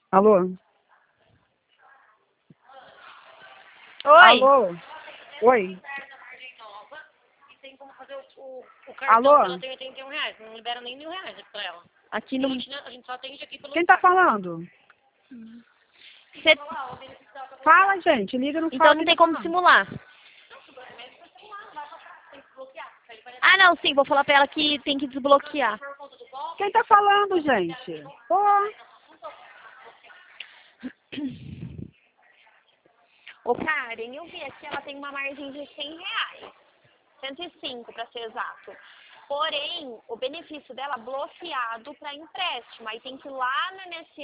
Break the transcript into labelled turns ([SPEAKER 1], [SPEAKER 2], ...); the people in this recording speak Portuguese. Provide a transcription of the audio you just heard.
[SPEAKER 1] Alô?
[SPEAKER 2] Oi.
[SPEAKER 1] Alô? Oi?
[SPEAKER 3] Tem como fazer o cartão.
[SPEAKER 1] Alô?
[SPEAKER 3] Ela tem R$81, não libera nem R$1.000 pra ela.
[SPEAKER 2] Aqui no...
[SPEAKER 3] A gente só atende aqui pelo...
[SPEAKER 1] Quem tá falando?
[SPEAKER 2] Cê...
[SPEAKER 1] Fala, gente. Liga no
[SPEAKER 2] Então não tem como simular. Ah, não, sim. Vou falar pra ela que tem que desbloquear.
[SPEAKER 1] Quem tá falando, gente? Pô.
[SPEAKER 2] Ô, Karen, eu vi aqui, ela tem uma margem de R$100. 105 para ser exato. Porém, o benefício dela é bloqueado para empréstimo. Aí tem que ir lá no INSS